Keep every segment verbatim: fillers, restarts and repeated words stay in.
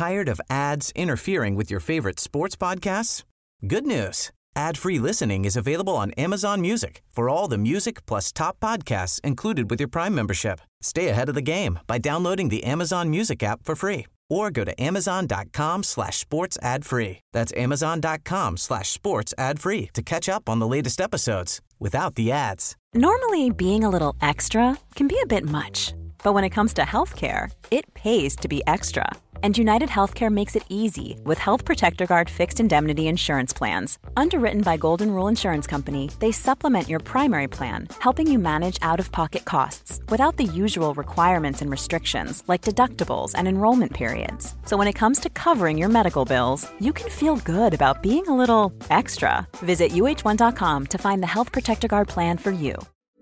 Tired of ads interfering with your favorite sports podcasts? Good news. Ad-free listening is available on Amazon Music for all the music plus top podcasts included with your Prime membership. Stay ahead of the game by downloading the Amazon Music app for free or go to amazon.com slash sports ad free. That's amazon.com slash sports ad free to catch up on the latest episodes without the ads. Normally, being a little extra can be a bit much, but when it comes to healthcare, it pays to be extra. And United Healthcare makes it easy with Health Protector Guard fixed indemnity insurance plans. Underwritten by Golden Rule Insurance Company, they supplement your primary plan, helping you manage out-of-pocket costs without the usual requirements and restrictions like deductibles and enrollment periods. So when it comes to covering your medical bills, you can feel good about being a little extra. Visit U H one dot com to find the Health Protector Guard plan for you.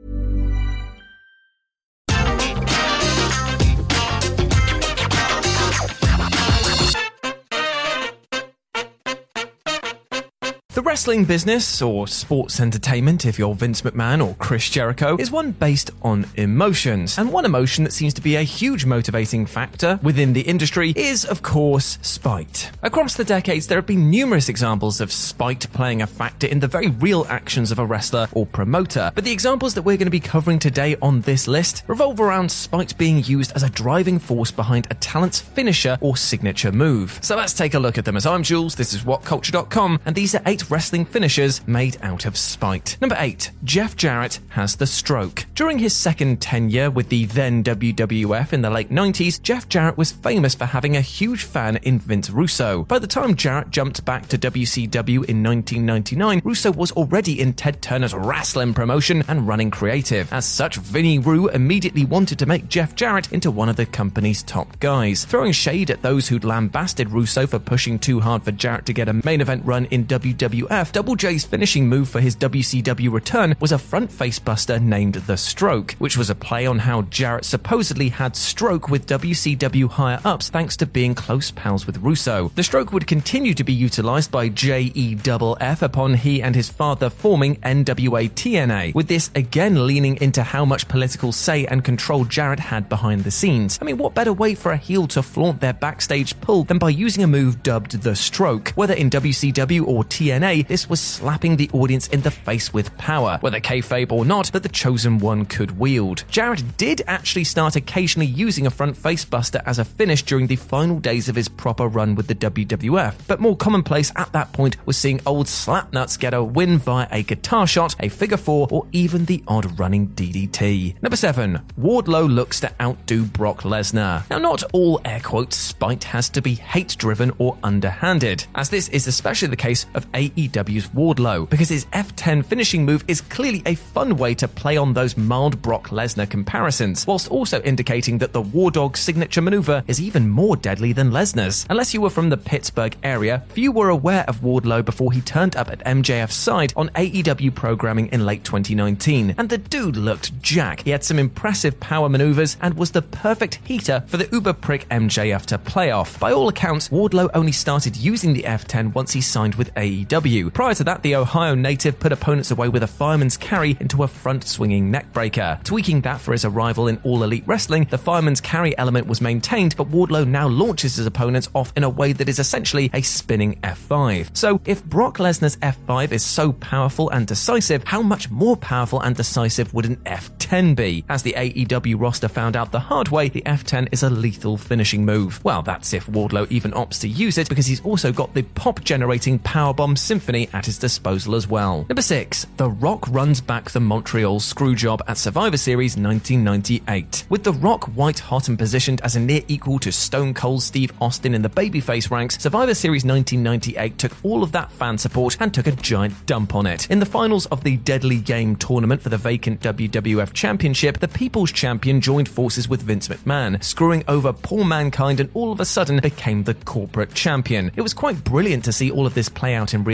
The wrestling business, or sports entertainment if you're Vince McMahon or Chris Jericho, is one based on emotions. And one emotion that seems to be a huge motivating factor within the industry is, of course, spite. Across the decades, there have been numerous examples of spite playing a factor in the very real actions of a wrestler or promoter. But the examples that we're going to be covering today on this list revolve around spite being used as a driving force behind a talent's finisher or signature move. So let's take a look at them. As I'm Jules, this is what culture dot com, and these are eight wrestling finishers made out of spite. Number eight. Jeff Jarrett has the stroke. During his second tenure with the then W W F in the late nineties, Jeff Jarrett was famous for having a huge fan in Vince Russo. By the time Jarrett jumped back to W C W in nineteen ninety-nine, Russo was already in Ted Turner's wrestling promotion and running creative. As such, Vinnie Rue immediately wanted to make Jeff Jarrett into one of the company's top guys. Throwing shade at those who'd lambasted Russo for pushing too hard for Jarrett to get a main event run in W W F, Double J's finishing move for his W C W return was a front face buster named The Stroke, which was a play on how Jarrett supposedly had stroke with W C W higher-ups thanks to being close pals with Russo. The Stroke would continue to be utilized by J E F F upon he and his father forming N W A T N A, with this again leaning into how much political say and control Jarrett had behind the scenes. I mean, what better way for a heel to flaunt their backstage pull than by using a move dubbed The Stroke? Whether in W C W or T N A, this was slapping the audience in the face with power, whether kayfabe or not, that the chosen one could wield. Jarrett did actually start occasionally using a front face buster as a finish during the final days of his proper run with the W W F, but more commonplace at that point was seeing old slapnuts get a win via a guitar shot, a figure four, or even the odd running D D T. Number seven. Wardlow looks to outdo Brock Lesnar. Now, not all air quotes spite has to be hate-driven or underhanded, as this is especially the case of A E W's Wardlow, because his F ten finishing move is clearly a fun way to play on those mild Brock Lesnar comparisons, whilst also indicating that the War Dog signature maneuver is even more deadly than Lesnar's. Unless you were from the Pittsburgh area, few were aware of Wardlow before he turned up at M J F's side on A E W programming in late twenty nineteen, and the dude looked jack. He had some impressive power maneuvers and was the perfect heater for the uber prick M J F to play off. By all accounts, Wardlow only started using the F ten once he signed with A E W. Prior to that, the Ohio native put opponents away with a fireman's carry into a front-swinging neckbreaker. Tweaking that for his arrival in All Elite Wrestling, the fireman's carry element was maintained, but Wardlow now launches his opponents off in a way that is essentially a spinning F five. So, if Brock Lesnar's F five is so powerful and decisive, how much more powerful and decisive would an F ten be? As the A E W roster found out the hard way, the F ten is a lethal finishing move. Well, that's if Wardlow even opts to use it, because he's also got the pop-generating Powerbomb Symphony at his disposal as well. Number six. The Rock runs back the Montreal Screwjob at Survivor Series nineteen ninety-eight. With The Rock white hot and positioned as a near equal to Stone Cold Steve Austin in the babyface ranks, Survivor Series nineteen ninety-eight took all of that fan support and took a giant dump on it. In the finals of the Deadly Game tournament for the vacant W W F Championship, the People's Champion joined forces with Vince McMahon, screwing over poor Mankind, and all of a sudden became the corporate champion. It was quite brilliant to see all of this play out in real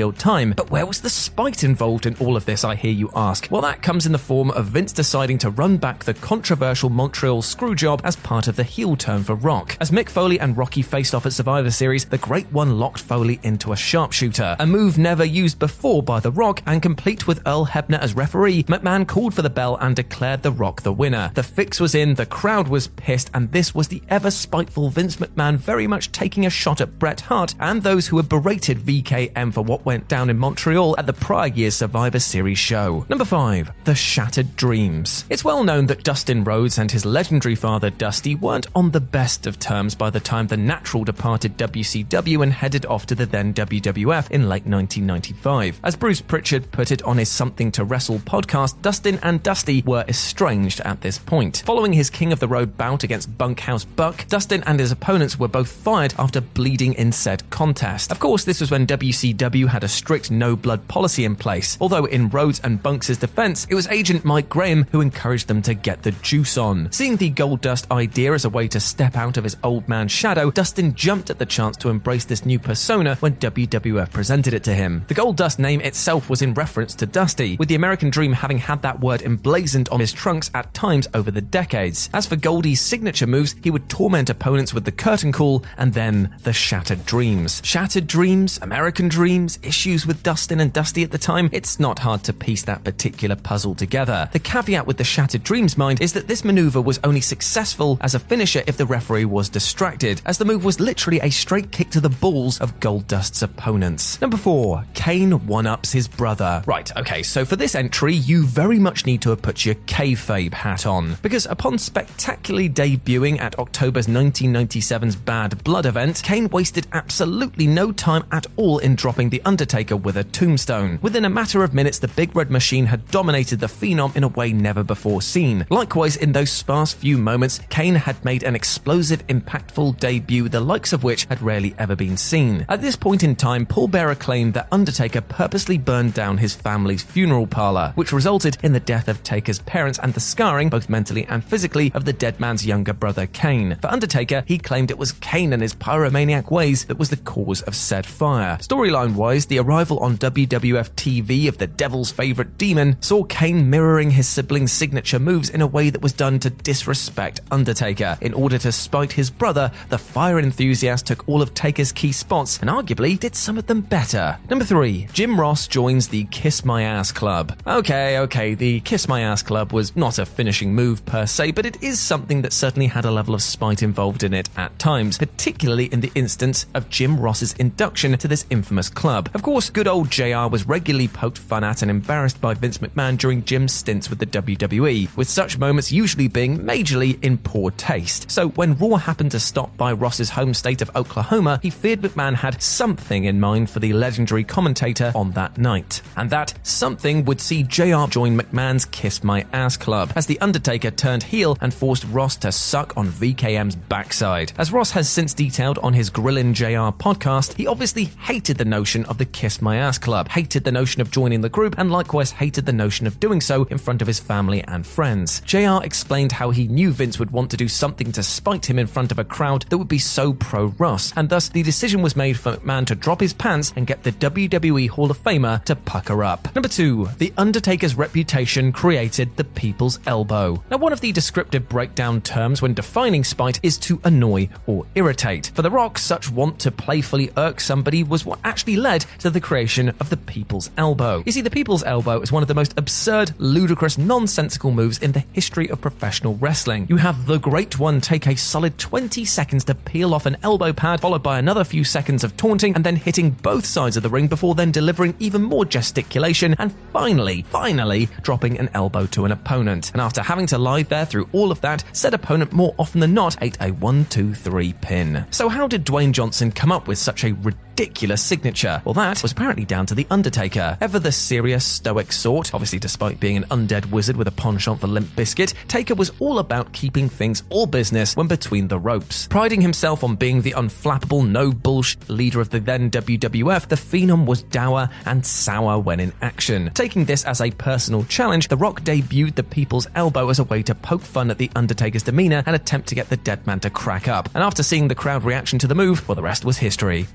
real time. But where was the spite involved in all of this, I hear you ask? Well, that comes in the form of Vince deciding to run back the controversial Montreal Screwjob as part of the heel turn for Rock. As Mick Foley and Rocky faced off at Survivor Series, the Great One locked Foley into a sharpshooter, a move never used before by The Rock, and complete with Earl Hebner as referee, McMahon called for the bell and declared The Rock the winner. The fix was in, the crowd was pissed, and this was the ever spiteful Vince McMahon very much taking a shot at Bret Hart and those who had berated V K M for what went down in Montreal at the prior year's Survivor Series show. Number five. The Shattered Dreams. It's well known that Dustin Rhodes and his legendary father Dusty weren't on the best of terms by the time the Natural departed W C W and headed off to the then W W F in late nineteen ninety-five. As Bruce Pritchard put it on his Something to Wrestle podcast, Dustin and Dusty were estranged at this point. Following his King of the Road bout against Bunkhouse Buck, Dustin and his opponents were both fired after bleeding in said contest. Of course, this was when W C W had a strict no-blood policy in place, although in Rhodes and Bunks' defense, it was agent Mike Graham who encouraged them to get the juice on. Seeing the Goldust idea as a way to step out of his old man shadow, Dustin jumped at the chance to embrace this new persona when W W F presented it to him. The Goldust name itself was in reference to Dusty, with the American Dream having had that word emblazoned on his trunks at times over the decades. As for Goldie's signature moves, he would torment opponents with the curtain call and then the Shattered Dreams. Shattered Dreams, American Dreams, issues with Dustin and Dusty at the time, it's not hard to piece that particular puzzle together. The caveat with the Shattered Dreams mind is that this maneuver was only successful as a finisher if the referee was distracted, as the move was literally a straight kick to the balls of Goldust's opponents. Number four. Kane one-ups his brother. Right, okay, so for this entry, you very much need to have put your kayfabe hat on, because upon spectacularly debuting at October's nineteen ninety-seven's Bad Blood event, Kane wasted absolutely no time at all in dropping The Undertaker with a tombstone. Within a matter of minutes, the Big Red Machine had dominated the Phenom in a way never before seen. Likewise, in those sparse few moments, Kane had made an explosive, impactful debut, the likes of which had rarely ever been seen. At this point in time, Paul Bearer claimed that Undertaker purposely burned down his family's funeral parlor, which resulted in the death of Taker's parents and the scarring, both mentally and physically, of the dead man's younger brother Kane. For Undertaker, he claimed it was Kane and his pyromaniac ways that was the cause of said fire. Storyline-wise, the arrival on W W F T V of the Devil's Favorite Demon saw Kane mirroring his sibling's signature moves in a way that was done to disrespect Undertaker. In order to spite his brother, the fire enthusiast took all of Taker's key spots and arguably did some of them better. Number three. Jim Ross joins the Kiss My Ass Club. Okay, okay, the Kiss My Ass Club was not a finishing move per se, but it is something that certainly had a level of spite involved in it at times, particularly in the instance of Jim Ross's induction to this infamous club. Of course, good old J R was regularly poked fun at and embarrassed by Vince McMahon during Jim's stints with the W W E, with such moments usually being majorly in poor taste. So when Raw happened to stop by Ross's home state of Oklahoma, he feared McMahon had something in mind for the legendary commentator on that night. And that something would see J R join McMahon's Kiss My Ass Club, as The Undertaker turned heel and forced Ross to suck on V K M's backside. As Ross has since detailed on his Grillin' J R podcast, he obviously hated the notion of the Kiss My Ass Club, hated the notion of joining the group, and likewise hated the notion of doing so in front of his family and friends. J R explained how he knew Vince would want to do something to spite him in front of a crowd that would be so pro-Ross, and thus the decision was made for McMahon to drop his pants and get the W W E Hall of Famer to pucker up. Number two. The Undertaker's reputation created the people's elbow. Now, one of the descriptive breakdown terms when defining spite is to annoy or irritate. For The Rock, such want to playfully irk somebody was what actually led to the creation of the people's elbow. You see, the people's elbow is one of the most absurd, ludicrous, nonsensical moves in the history of professional wrestling. You have the Great One take a solid twenty seconds to peel off an elbow pad, followed by another few seconds of taunting, and then hitting both sides of the ring before then delivering even more gesticulation, and finally, finally, dropping an elbow to an opponent. And after having to lie there through all of that, said opponent more often than not ate a one two three pin. So how did Dwayne Johnson come up with such a ridiculous ridiculous signature? Well, that was apparently down to The Undertaker. Ever the serious, stoic sort, obviously despite being an undead wizard with a penchant for Limp Bizkit, Taker was all about keeping things all business when between the ropes. Priding himself on being the unflappable, no-bullshit leader of the then W W F, the Phenom was dour and sour when in action. Taking this as a personal challenge, The Rock debuted the People's Elbow as a way to poke fun at The Undertaker's demeanor and attempt to get the dead man to crack up. And after seeing the crowd reaction to the move, well, the rest was history. And number one,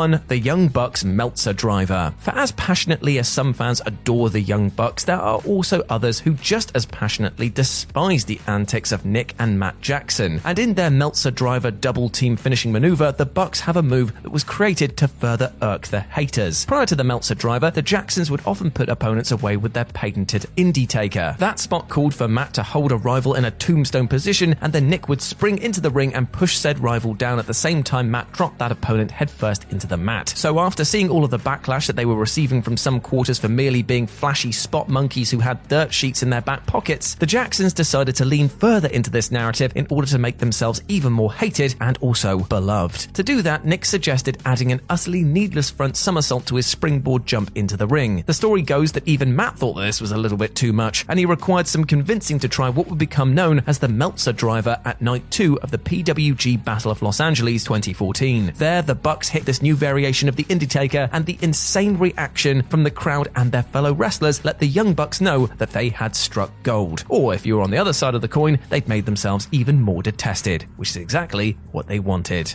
one, the Young Bucks Meltzer driver. For as passionately as some fans adore the Young Bucks, there are also others who just as passionately despise the antics of Nick and Matt Jackson. And in their Meltzer driver double team finishing maneuver, the Bucks have a move that was created to further irk the haters. Prior to the Meltzer driver, the Jacksons would often put opponents away with their patented Indy Taker. That spot called for Matt to hold a rival in a tombstone position, and then Nick would spring into the ring and push said rival down at the same time Matt dropped that opponent headfirst into the mat. So after seeing all of the backlash that they were receiving from some quarters for merely being flashy spot monkeys who had dirt sheets in their back pockets, the Jacksons decided to lean further into this narrative in order to make themselves even more hated and also beloved. To do that, Nick suggested adding an utterly needless front somersault to his springboard jump into the ring. The story goes that even Matt thought that this was a little bit too much, and he required some convincing to try what would become known as the Meltzer driver at night two of the P W G Battle of Los Angeles twenty fourteen. There, the Bucks hit this new variation of the Indy Taker, and the insane reaction from the crowd and their fellow wrestlers let the Young Bucks know that they had struck gold. Or if you were on the other side of the coin, they'd made themselves even more detested, which is exactly what they wanted.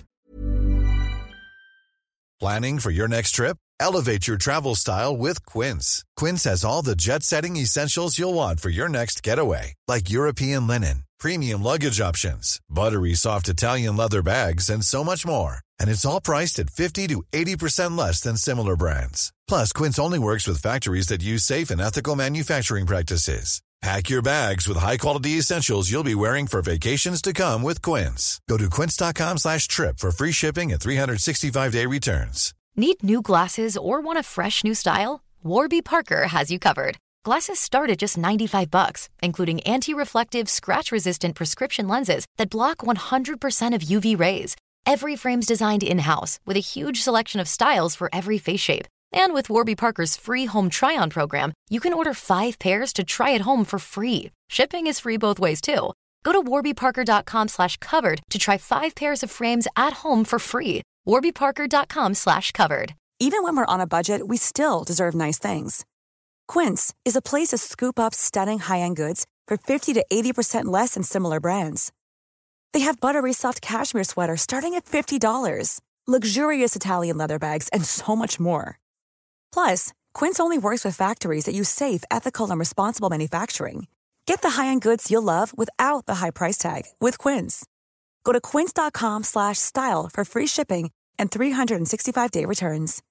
Planning for your next trip? Elevate your travel style with Quince. Quince has all the jet-setting essentials you'll want for your next getaway, like European linen, premium luggage options, buttery soft Italian leather bags, and so much more. And it's all priced at fifty to eighty percent less than similar brands. Plus, Quince only works with factories that use safe and ethical manufacturing practices. Pack your bags with high-quality essentials you'll be wearing for vacations to come with Quince. Go to quince.com slash trip for free shipping and three sixty-five day returns. Need new glasses or want a fresh new style? Warby Parker has you covered. Glasses start at just ninety-five bucks, including anti-reflective, scratch-resistant prescription lenses that block one hundred percent of U V rays. Every frame's designed in-house with a huge selection of styles for every face shape. And with Warby Parker's free home try-on program, you can order five pairs to try at home for free. Shipping is free both ways, too. Go to warbyparker.com slash covered to try five pairs of frames at home for free. warbyparker.com slash covered. Even when we're on a budget, we still deserve nice things. Quince is a place to scoop up stunning high-end goods for fifty to eighty percent less than similar brands. They have buttery soft cashmere sweaters starting at fifty dollars, luxurious Italian leather bags, and so much more. Plus, Quince only works with factories that use safe, ethical, and responsible manufacturing. Get the high-end goods you'll love without the high price tag with Quince. Go to quince.com slash style for free shipping and three sixty-five day returns.